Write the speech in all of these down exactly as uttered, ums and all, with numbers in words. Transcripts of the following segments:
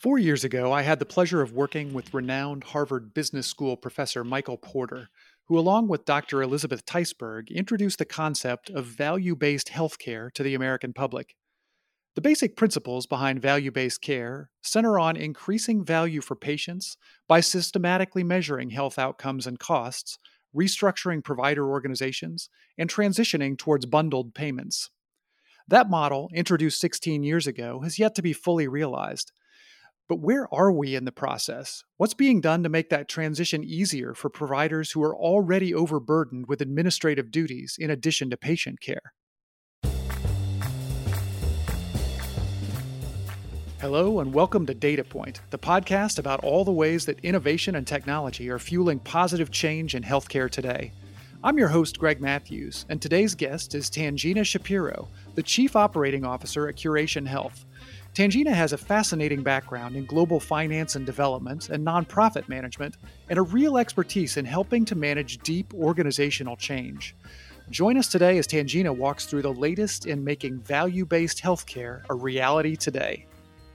Four years ago, I had the pleasure of working with renowned Harvard Business School professor Michael Porter, who, along with Doctor Elizabeth Teisberg, introduced the concept of value based healthcare to the American public. The basic principles behind value based care center on increasing value for patients by systematically measuring health outcomes and costs, restructuring provider organizations, and transitioning towards bundled payments. That model, introduced sixteen years ago, has yet to be fully realized. But where are we in the process? What's being done to make that transition easier for providers who are already overburdened with administrative duties in addition to patient care? Hello, and welcome to Data Point, the podcast about all the ways that innovation and technology are fueling positive change in healthcare today. I'm your host, Greg Matthews, and today's guest is Tangina Shapiro, the Chief Operating Officer at Curation Health. Tangina has a fascinating background in global finance and development and nonprofit management, and a real expertise in helping to manage deep organizational change. Join us today as Tangina walks through the latest in making value-based healthcare a reality today.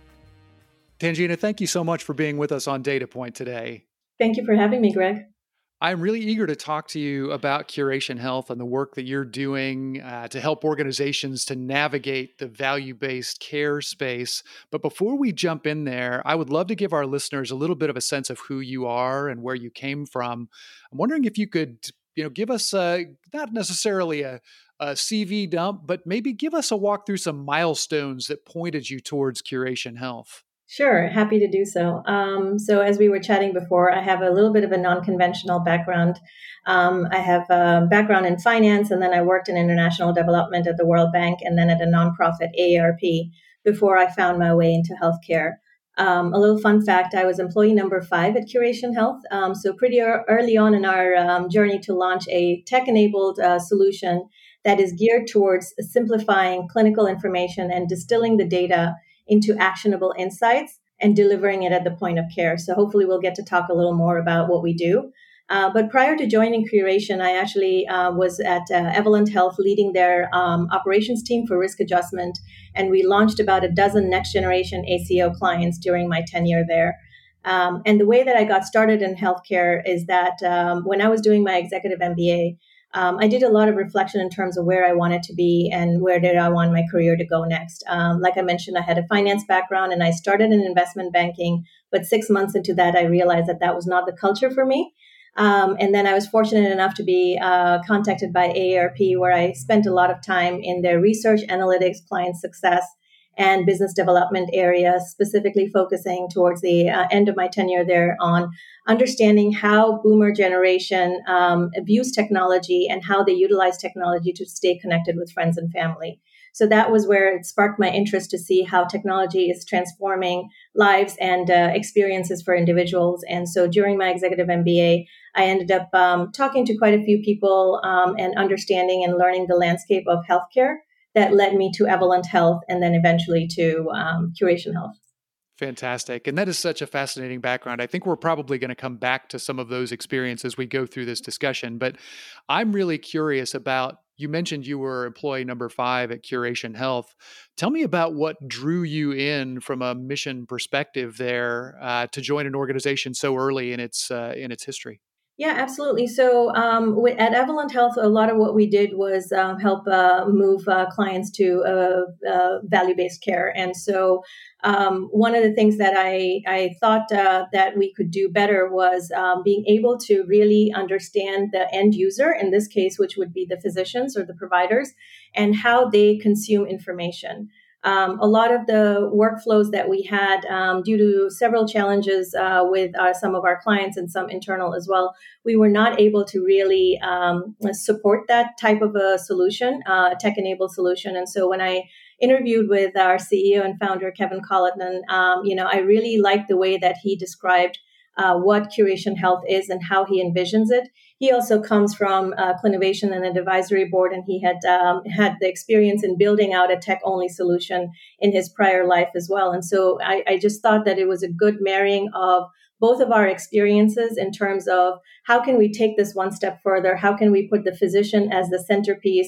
Tangina, thank you so much for being with us on Data Point today. Thank you for having me, Greg. I'm really eager to talk to you about Curation Health and the work that you're doing uh, to help organizations to navigate the value-based care space. But before we jump in there, I would love to give our listeners a little bit of a sense of who you are and where you came from. I'm wondering if you could, you know, give us uh, not necessarily a, a C V dump, but maybe give us a walk through some milestones that pointed you towards Curation Health. Sure, happy to do so. Um, so as we were chatting before, I have a little bit of a non-conventional background. Um, I have a background in finance, and then I worked in international development at the World Bank, and then at a nonprofit, A A R P, before I found my way into healthcare. Um, a little fun fact, I was employee number five at Curation Health. Um, so pretty early on in our um, journey to launch a tech-enabled uh, solution that is geared towards simplifying clinical information and distilling the data into actionable insights and delivering it at the point of care. So hopefully we'll get to talk a little more about what we do. Uh, but prior to joining Curation, I actually uh, was at uh, Evolent Health leading their um, operations team for risk adjustment. And we launched about a dozen next generation A C O clients during my tenure there. Um, and the way that I got started in healthcare is that um, when I was doing my executive M B A, Um, I did a lot of reflection in terms of where I wanted to be and where did I want my career to go next. Um, like I mentioned, I had a finance background and I started in investment banking, but six months into that, I realized that that was not the culture for me. Um, and then I was fortunate enough to be uh, contacted by A A R P, where I spent a lot of time in their research, analytics, client success, and business development areas, specifically focusing towards the uh, end of my tenure there on understanding how boomer generation um, views technology and how they utilize technology to stay connected with friends and family. So that was where it sparked my interest to see how technology is transforming lives and uh, experiences for individuals. And so during my executive M B A, I ended up um, talking to quite a few people um, and understanding and learning the landscape of healthcare that led me to Evolent Health and then eventually to um, Curation Health. Fantastic. And that is such a fascinating background. I think we're probably going to come back to some of those experiences as we go through this discussion. But I'm really curious about, you mentioned you were employee number five at Curation Health. Tell me about what drew you in from a mission perspective there uh, to join an organization so early in its uh, in its history. Yeah, absolutely. So um, at Evolent Health, a lot of what we did was um, help uh, move uh, clients to uh, uh, value-based care. And so um, one of the things that I, I thought uh, that we could do better was um, being able to really understand the end user, in this case, which would be the physicians or the providers, and how they consume information. Um, a lot of the workflows that we had, um, due to several challenges uh, with uh, some of our clients and some internal as well, we were not able to really um, support that type of a solution, uh, tech-enabled solution. And so when I interviewed with our C E O and founder, Kevin Colleton, um, you know, I really liked the way that he described uh, what Curation Health is and how he envisions it. He also comes from uh, Clinovation and an advisory board, and he had um, had the experience in building out a tech-only solution in his prior life as well. And so I, I just thought that it was a good marrying of both of our experiences in terms of how can we take this one step further? How can we put the physician as the centerpiece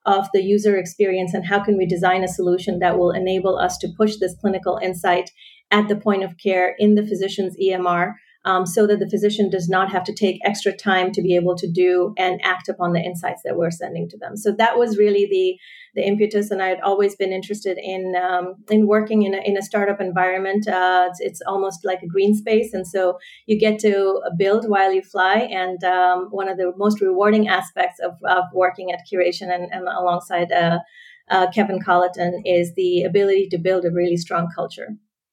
of the user experience and how can we design a solution that will enable us to push this clinical insight at the point of care in the physician's E M R, um, so that the physician does not have to take extra time to be able to do and act upon the insights that we're sending to them. So that was really the the impetus, and I'd always been interested in um, in working in a, in a startup environment. Uh, it's, it's almost like a green space, and so you get to build while you fly. And um, one of the most rewarding aspects of, of working at Curation and, and alongside uh, uh, Kevin Colleton is the ability to build a really strong culture.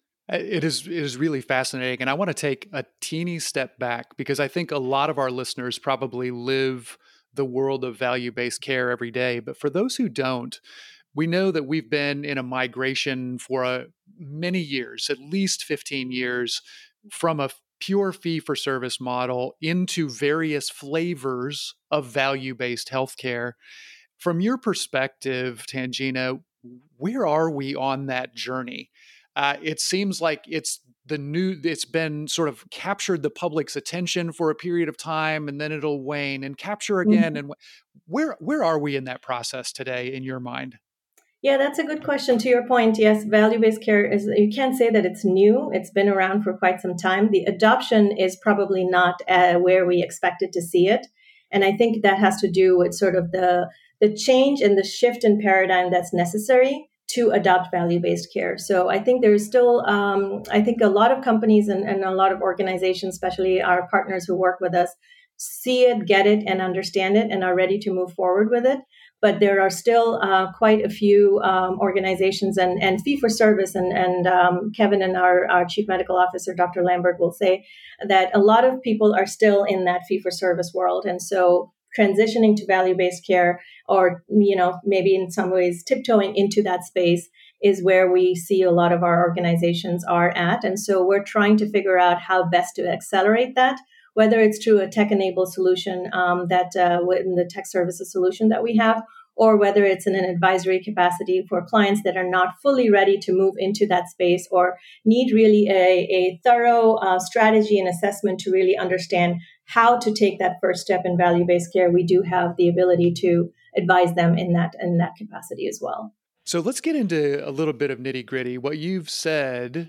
It is it is really fascinating. And I want to take a teeny step back because I think a lot of our listeners probably live the world of value-based care every day. But for those who don't, we know that we've been in a migration for a, many years, at least fifteen years, from a pure fee-for-service model into various flavors of value-based healthcare. From your perspective, Tangina, where are we on that journey? Uh, it seems like it's the new, it's been sort of captured the public's attention for a period of time, and then it'll wane and capture again. Mm-hmm. And where where are we in that process today, in your mind? Yeah, that's a good question. To your point, yes, value-based care is, you can't say that it's new. It's been around for quite some time. The adoption is probably not uh, where we expected to see it. And I think that has to do with sort of the the change and the shift in paradigm that's necessary to adopt value-based care. So I think there's still, um, I think a lot of companies and, and a lot of organizations, especially our partners who work with us, see it, get it, and understand it, and are ready to move forward with it. But there are still uh, quite a few um, organizations and, and fee-for-service, and, and um, Kevin and our, our Chief Medical Officer, Doctor Lambert, will say that a lot of people are still in that fee-for-service world. And so transitioning to value-based care, or, you know, maybe in some ways tiptoeing into that space, is where we see a lot of our organizations are at. And so we're trying to figure out how best to accelerate that, whether it's through a tech-enabled solution um, that uh, in the tech services solution that we have, or whether it's in an advisory capacity for clients that are not fully ready to move into that space or need really a, a thorough uh, strategy and assessment to really understand how to take that first step in value-based care. We do have the ability to advise them in that in that capacity as well. So let's get into a little bit of nitty-gritty. What you've said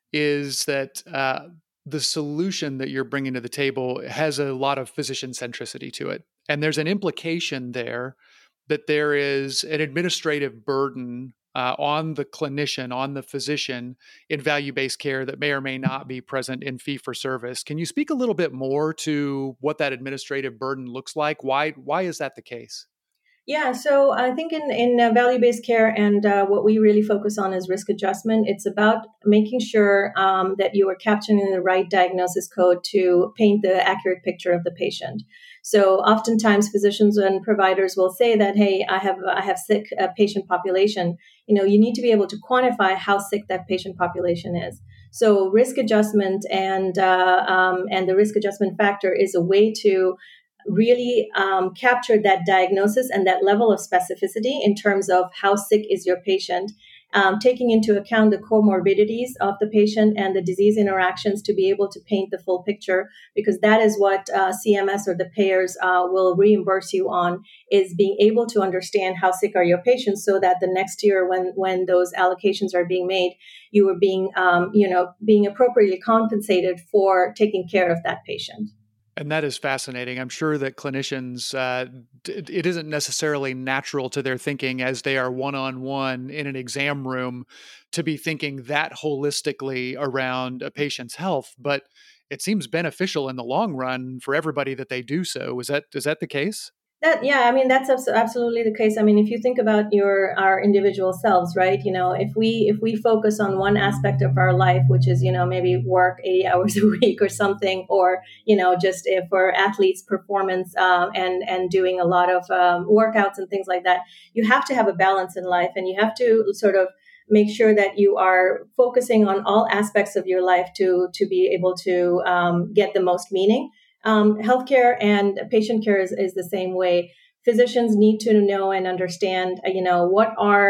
is that uh, the solution that you're bringing to the table has a lot of physician centricity to it. And there's an implication there that there is an administrative burden uh, on the clinician, on the physician in value-based care that may or may not be present in fee-for-service. Can you speak a little bit more to what that administrative burden looks like? Why, why is that the case? Yeah, so I think in, in uh, value-based care, and uh, what we really focus on is risk adjustment. It's about making sure um, that you are capturing the right diagnosis code to paint the accurate picture of the patient. So oftentimes physicians and providers will say that, hey, I have I have sick uh, patient population. You know, you need to be able to quantify how sick that patient population is. So risk adjustment and uh, um, and the risk adjustment factor is a way to really um, capture that diagnosis and that level of specificity in terms of how sick is your patient, um, taking into account the comorbidities of the patient and the disease interactions to be able to paint the full picture, because that is what uh, C M S or the payers uh, will reimburse you on, is being able to understand how sick are your patients, so that the next year when when those allocations are being made, you are being um, you know being appropriately compensated for taking care of that patient. And that is fascinating. I'm sure that clinicians, uh, it isn't necessarily natural to their thinking as they are one-on-one in an exam room to be thinking that holistically around a patient's health, but it seems beneficial in the long run for everybody that they do so. Is that, is that the case? That, yeah, I mean, that's absolutely the case. I mean, if you think about your our individual selves, right? You know, if we if we focus on one aspect of our life, which is, you know, maybe work eighty hours a week or something, or, you know, just if for athletes performance um, and and doing a lot of um, workouts and things like that, you have to have a balance in life, and you have to sort of make sure that you are focusing on all aspects of your life to to be able to um, get the most meaning. Um, healthcare and patient care is, is the same way. Physicians need to know and understand, uh, you know, what are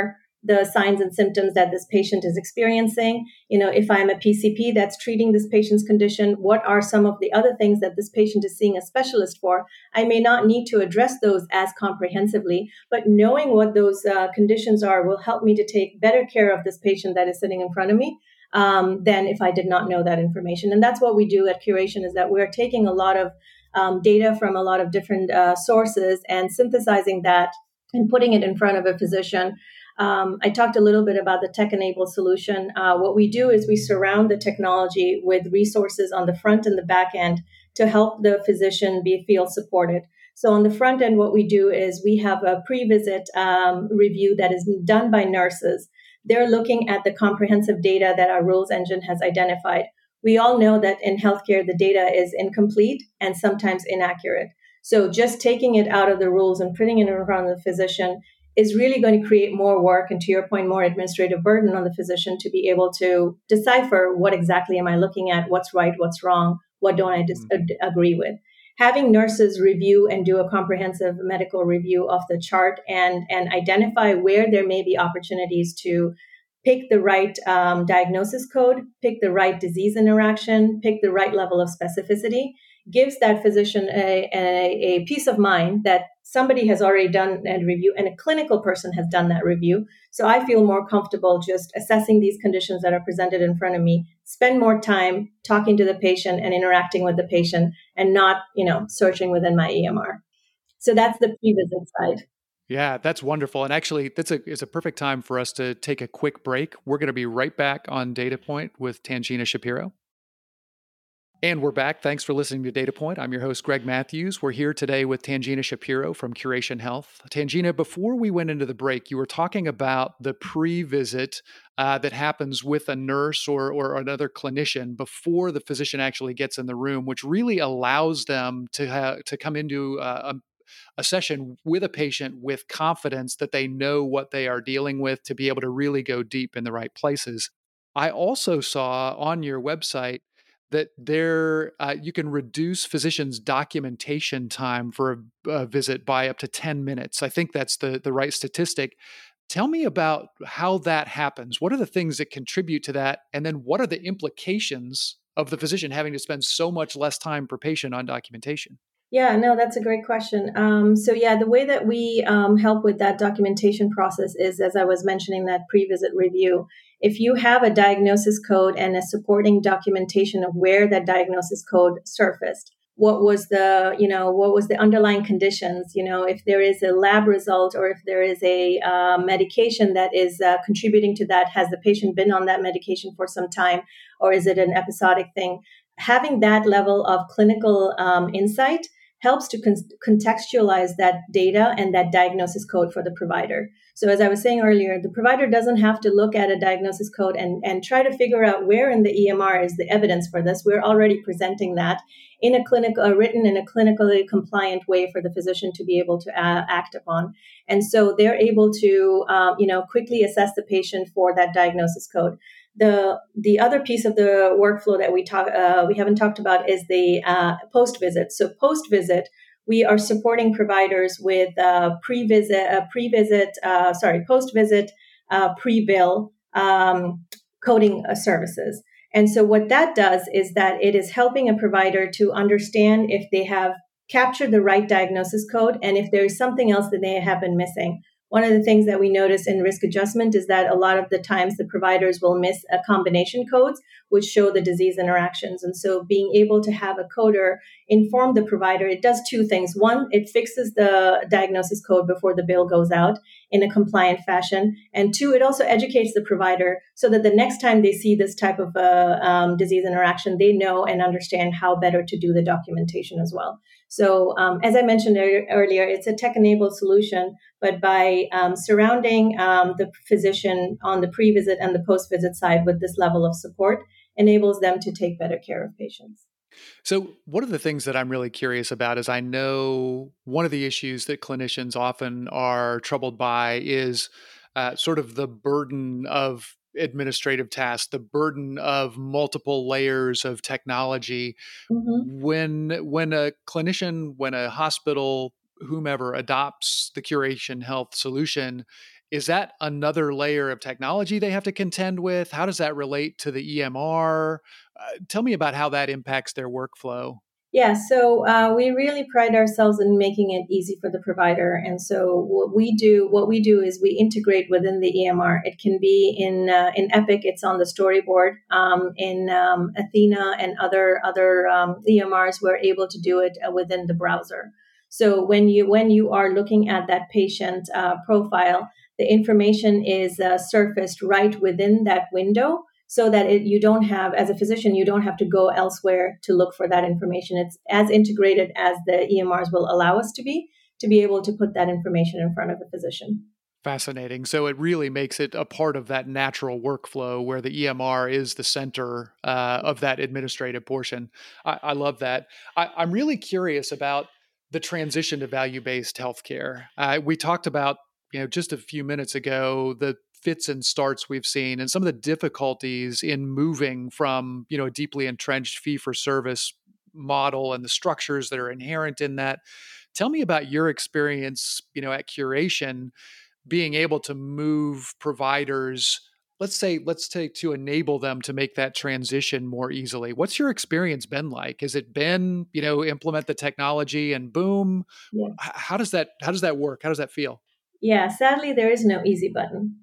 the signs and symptoms that this patient is experiencing. You know, if I'm a P C P that's treating this patient's condition, what are some of the other things that this patient is seeing a specialist for? I may not need to address those as comprehensively, but knowing what those uh, conditions are will help me to take better care of this patient that is sitting in front of me um, than if I did not know that information. And that's what we do at Curation, is that we're taking a lot of um, data from a lot of different uh, sources and synthesizing that and putting it in front of a physician. Um, I talked a little bit about the tech-enabled solution. Uh, what we do is we surround the technology with resources on the front and the back end to help the physician be feel supported. So on the front end, what we do is we have a pre-visit um, review that is done by nurses. They're looking at the comprehensive data that our rules engine has identified. We all know that in healthcare, the data is incomplete and sometimes inaccurate. So just taking it out of the rules and putting it in front of the physician is really going to create more work and, to your point, more administrative burden on the physician to be able to decipher what exactly am I looking at, what's right, what's wrong, what don't I dis- mm-hmm. agree with. Having nurses review and do a comprehensive medical review of the chart and, and identify where there may be opportunities to pick the right um, diagnosis code, pick the right disease interaction, pick the right level of specificity, gives that physician a, a, a peace of mind that somebody has already done a review and a clinical person has done that review. So I feel more comfortable just assessing these conditions that are presented in front of me, spend more time talking to the patient and interacting with the patient and not, you know, searching within my E M R. So that's the pre-visit side. Yeah, that's wonderful. And actually, that's a it's a perfect time for us to take a quick break. We're going to be right back on Data Point with Tangina Shapiro. And we're back. Thanks for listening to Data Point. I'm your host, Greg Matthews. We're here today with Tangina Shapiro from Curation Health. Tangina, before we went into the break, you were talking about the pre-visit uh, that happens with a nurse or, or another clinician before the physician actually gets in the room, which really allows them to, ha- to come into uh, a a session with a patient with confidence that they know what they are dealing with to be able to really go deep in the right places. I also saw on your website that there uh, you can reduce physicians' documentation time for a, a visit by up to ten minutes. I think that's the, the right statistic. Tell me about how that happens. What are the things that contribute to that? And then what are the implications of the physician having to spend so much less time per patient on documentation? Yeah, no, that's a great question. Um, so yeah, the way that we um, help with that documentation process is, as I was mentioning, that pre-visit review. If you have a diagnosis code and a supporting documentation of where that diagnosis code surfaced, what was the, you know, what was the underlying conditions, you know, if there is a lab result or if there is a uh, medication that is uh, contributing to that, has the patient been on that medication for some time, or is it an episodic thing? Having that level of clinical um, insight helps to con- contextualize that data and that diagnosis code for the provider. So as I was saying earlier, the provider doesn't have to look at a diagnosis code and, and try to figure out where in the E M R is the evidence for this. We're already presenting that in a clinic, uh, written in a clinically compliant way for the physician to be able to uh, act upon. And so they're able to, uh, you know, quickly assess the patient for that diagnosis code. The the other piece of the workflow that we talk uh, we haven't talked about is the uh, post visit. So post visit, we are supporting providers with uh, pre visit, uh, pre visit, uh, sorry, post visit, uh, pre bill um, coding uh, services. And so what that does is that it is helping a provider to understand if they have captured the right diagnosis code and if there is something else that they have been missing. One of the things that we notice in risk adjustment is that a lot of the times the providers will miss a combination codes, which show the disease interactions. And so being able to have a coder inform the provider, it does two things. One, it fixes the diagnosis code before the bill goes out in a compliant fashion. And two, it also educates the provider so that the next time they see this type of uh, um, disease interaction, they know and understand how better to do the documentation as well. So um, as I mentioned earlier, it's a tech-enabled solution, but by um, surrounding um, the physician on the pre-visit and the post-visit side with this level of support enables them to take better care of patients. So one of the things that I'm really curious about is I know one of the issues that clinicians often are troubled by is uh, sort of the burden of administrative tasks, the burden of multiple layers of technology. Mm-hmm. When when a clinician, when a hospital, whomever adopts the Curation Health solution, Is that another layer of technology they have to contend with? How does that relate to the E M R? Uh, tell me about how that impacts their workflow. Yeah, so uh, we really pride ourselves in making it easy for the provider. And so what we do, what we do is we integrate within the E M R. It can be in uh, in Epic, it's on the storyboard. Um, in um, Athena and other other um, E M Rs, we're able to do it uh, within the browser. So when you when you are looking at that patient uh, profile, the information is uh, surfaced right within that window, so that it, you don't have, as a physician, you don't have to go elsewhere to look for that information. It's as integrated as the E M Rs will allow us to be, to be able to put that information in front of a physician. Fascinating. So it really makes it a part of that natural workflow where the E M R is the center uh, of that administrative portion. I, I love that. I, I'm really curious about the transition to value-based healthcare. Uh, we talked about, you know, just a few minutes ago, the fits and starts we've seen and some of the difficulties in moving from, you know, a deeply entrenched fee-for-service model and the structures that are inherent in that. Tell me about your experience, you know, at Curation, being able to move providers, let's say, let's say to enable them to make that transition more easily. What's your experience been like? Has it been, you know, implement the technology and boom? Yeah. How does that, how does that work? How does that feel? Yeah, sadly, there is no easy button.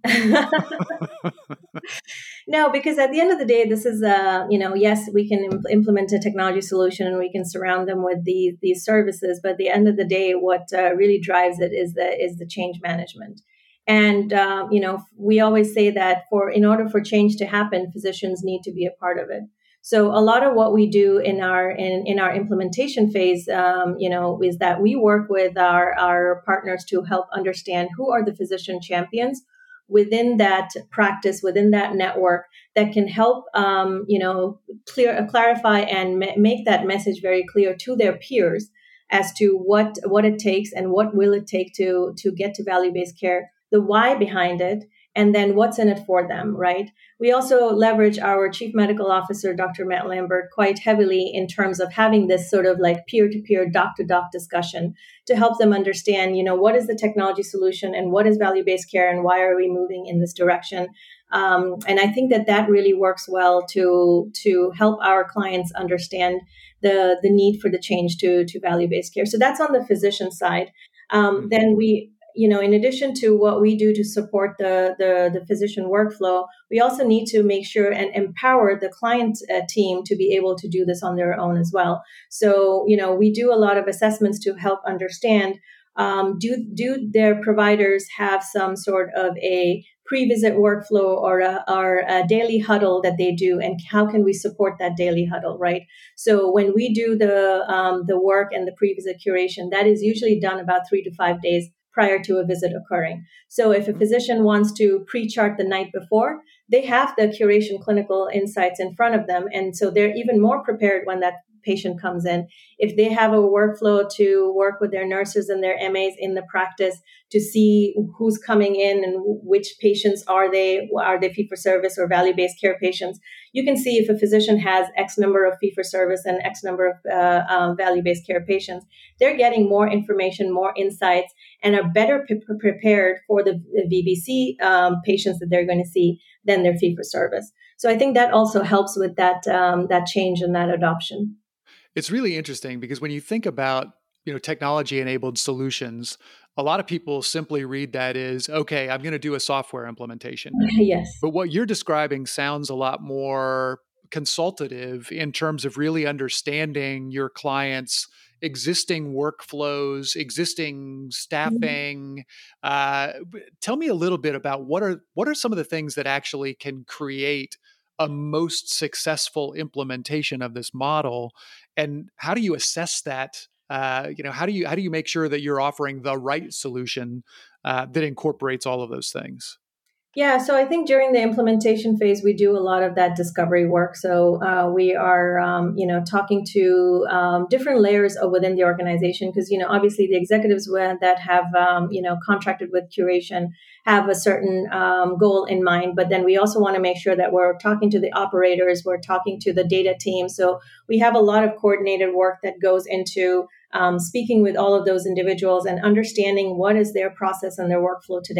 No, because at the end of the day, this is a, you know, yes, we can imp- implement a technology solution and we can surround them with these these services, but at the end of the day, what uh, really drives it is the is the change management. And uh, you know, we always say that for in order for change to happen, physicians need to be a part of it. So a lot of what we do in our in, in our implementation phase, um, you know, is that we work with our our partners to help understand who are the physician champions within that practice, within that network, that can help, um, you know, clear, uh, clarify and ma- make that message very clear to their peers as to what what it takes and what will it take to to get to value-based care, the why behind it, and then what's in it for them, right? We also leverage our chief medical officer, Doctor Matt Lambert, quite heavily in terms of having this sort of like peer-to-peer, doc-to-doc discussion to help them understand, you know, what is the technology solution and what is value-based care and why are we moving in this direction? Um, and I think that that really works well to to help our clients understand the the need for the change to to value-based care. So that's on the physician side. Um, then we you know, in addition to what we do to support the, the, the physician workflow, we also need to make sure and empower the client uh, team to be able to do this on their own as well. So, you know, we do a lot of assessments to help understand, um, do, do their providers have some sort of a pre-visit workflow or a, or a daily huddle that they do, and how can we support that daily huddle, right? So when we do the, um, the work and the pre-visit curation, that is usually done about three to five days prior to a visit occurring. So if a physician wants to pre-chart the night before, they have the Curation clinical insights in front of them. And so they're even more prepared when that patient comes in. If they have a workflow to work with their nurses and their M As in the practice to see who's coming in and which patients are they, are they fee-for-service or value-based care patients, you can see if a physician has X number of fee-for-service and X number of uh, um, value-based care patients, they're getting more information, more insights, and are better p- prepared for the V B C um, patients that they're going to see than their fee-for-service. So I think that also helps with that um, that change and that adoption. It's really interesting because when you think about, you know, technology-enabled solutions, a lot of people simply read that as, okay, I'm going to do a software implementation. Yes. But what you're describing sounds a lot more consultative in terms of really understanding your clients' existing workflows, existing staffing. Uh, tell me a little bit about what are what are some of the things that actually can create a most successful implementation of this model, and how do you assess that? Uh, you know, how do you how do you make sure that you're offering the right solution uh, that incorporates all of those things? Yeah, so I think during the implementation phase, we do a lot of that discovery work. So uh, we are, um, you know, talking to um, different layers of within the organization because, you know, obviously the executives that have, um, you know, contracted with Curation have a certain um, goal in mind. But then we also want to make sure that we're talking to the operators, we're talking to the data team. So we have a lot of coordinated work that goes into um, speaking with all of those individuals and understanding what is their process and their workflow today,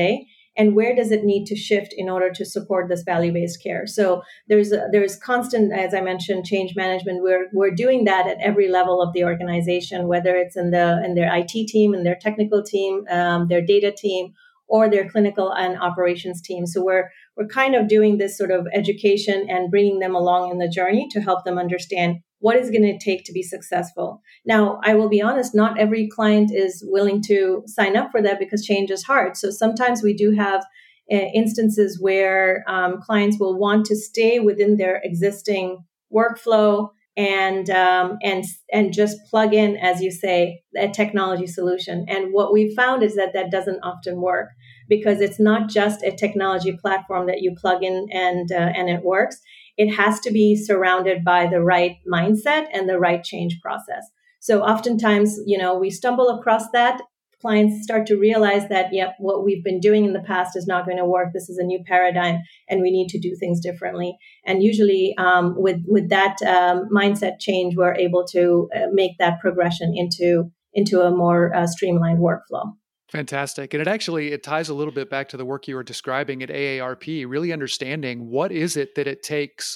and where does it need to shift in order to support this value-based care. So there's a, there's constant, as I mentioned, change management. We're we're doing that at every level of the organization, whether it's in the in their I T team, in their technical team, um, their data team, or their clinical and operations team. So we're we're kind of doing this sort of education and bringing them along in the journey to help them understand what is going to take to be successful. Now, I will be honest, not every client is willing to sign up for that because change is hard. So sometimes we do have uh, instances where um, clients will want to stay within their existing workflow and um, and and just plug in, as you say, a technology solution. And what we found is that that doesn't often work, because it's not just a technology platform that you plug in and uh, and it works. It has to be surrounded by the right mindset and the right change process. So oftentimes, you know, we stumble across that. Clients start to realize that, yep, what we've been doing in the past is not going to work. This is a new paradigm, and we need to do things differently. And usually, um, with with that um, mindset change, we're able to uh, make that progression into into a more uh, streamlined workflow. Fantastic. And it actually, it ties a little bit back to the work you were describing at A A R P, really understanding what is it that it takes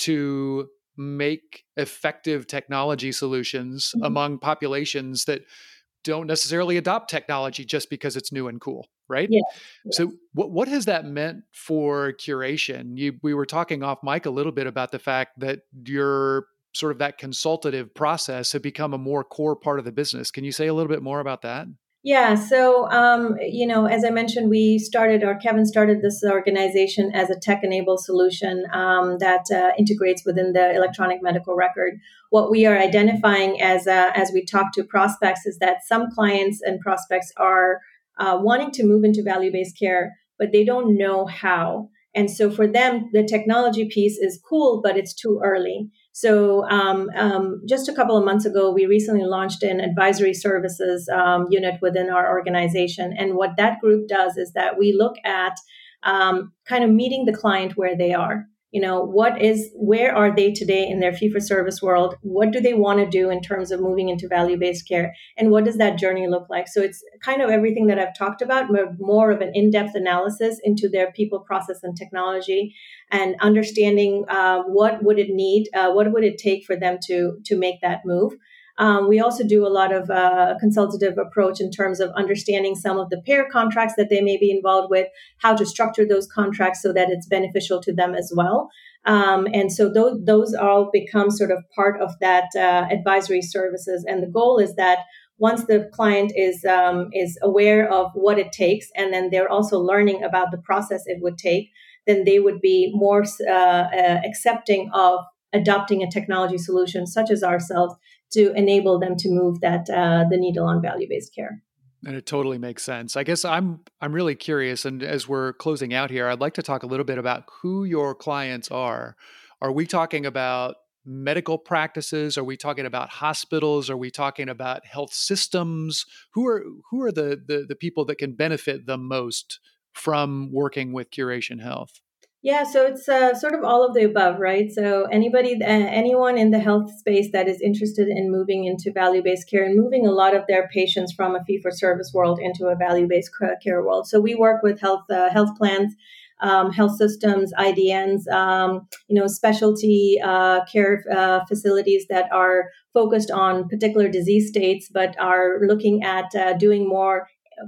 to make effective technology solutions mm-hmm. among populations that don't necessarily adopt technology just because it's new and cool, right? Yes, yes. So what what has that meant for Curation? You, we were talking off mic a little bit about the fact that your sort of that consultative process had become a more core part of the business. Can you say a little bit more about that? Yeah. So, um, you know, as I mentioned, we started, or Kevin started this organization as a tech-enabled solution um, that uh, integrates within the electronic medical record. What we are identifying as uh, as we talk to prospects is that some clients and prospects are uh, wanting to move into value-based care, but they don't know how. And so for them, the technology piece is cool, but it's too early. So um, um, just a couple of months ago, we recently launched an advisory services um, unit within our organization. And what that group does is that we look at um, kind of meeting the client where they are. You know, what is, where are they today in their fee-for-service world? What do they want to do in terms of moving into value-based care? And what does that journey look like? So it's kind of everything that I've talked about, more of an in-depth analysis into their people, process, and technology, and understanding uh, what would it need, uh, what would it take for them to, to make that move. Um, we also do a lot of uh, consultative approach in terms of understanding some of the payer contracts that they may be involved with, how to structure those contracts so that it's beneficial to them as well. Um, and so those, those all become sort of part of that uh, advisory services. And the goal is that once the client is um, is aware of what it takes, and then they're also learning about the process it would take, then they would be more uh, uh, accepting of adopting a technology solution such as ourselves to enable them to move that uh, the needle on value-based care. And it totally makes sense. I guess I'm I'm really curious, and as we're closing out here, I'd like to talk a little bit about who your clients are. Are we talking about medical practices? Are we talking about hospitals? Are we talking about health systems? Who are who are the the, the people that can benefit the most from working with Curation Health? Yeah, so it's uh, sort of all of the above, right? So anybody, uh, anyone in the health space that is interested in moving into value-based care and moving a lot of their patients from a fee-for-service world into a value-based care world. So we work with health uh, health plans, um, health systems, I D Ns, um, you know, specialty uh, care uh, facilities that are focused on particular disease states, but are looking at uh, doing more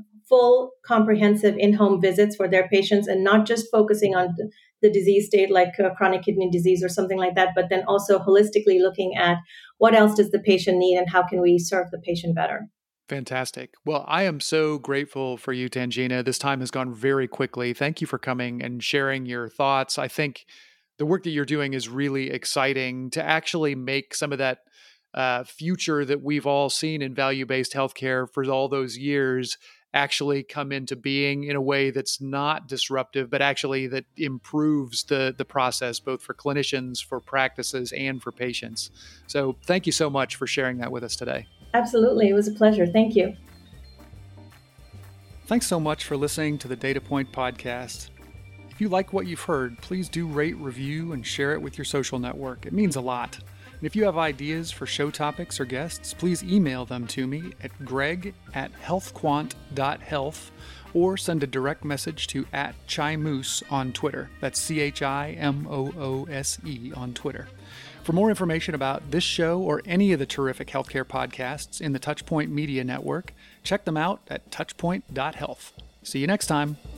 full comprehensive in-home visits for their patients, and not just focusing on the disease state like uh, chronic kidney disease or something like that, but then also holistically looking at what else does the patient need and how can we serve the patient better. Fantastic. Well, I am so grateful for you, Tangina. This time has gone very quickly. Thank you for coming and sharing your thoughts. I think the work that you're doing is really exciting to actually make some of that uh, future that we've all seen in value-based healthcare for all those years actually come into being in a way that's not disruptive, but actually that improves the, the process, both for clinicians, for practices, and for patients. So thank you so much for sharing that with us today. Absolutely. It was a pleasure. Thank you. Thanks so much for listening to the Data Point podcast. If you like what you've heard, please do rate, review, and share it with your social network. It means a lot. And if you have ideas for show topics or guests, please email them to me at greg at healthquant dot health or send a direct message to at Chimoose on Twitter. That's C H I M O O S E on Twitter. For more information about this show or any of the terrific healthcare podcasts in the Touchpoint Media Network, check them out at touchpoint dot health. See you next time.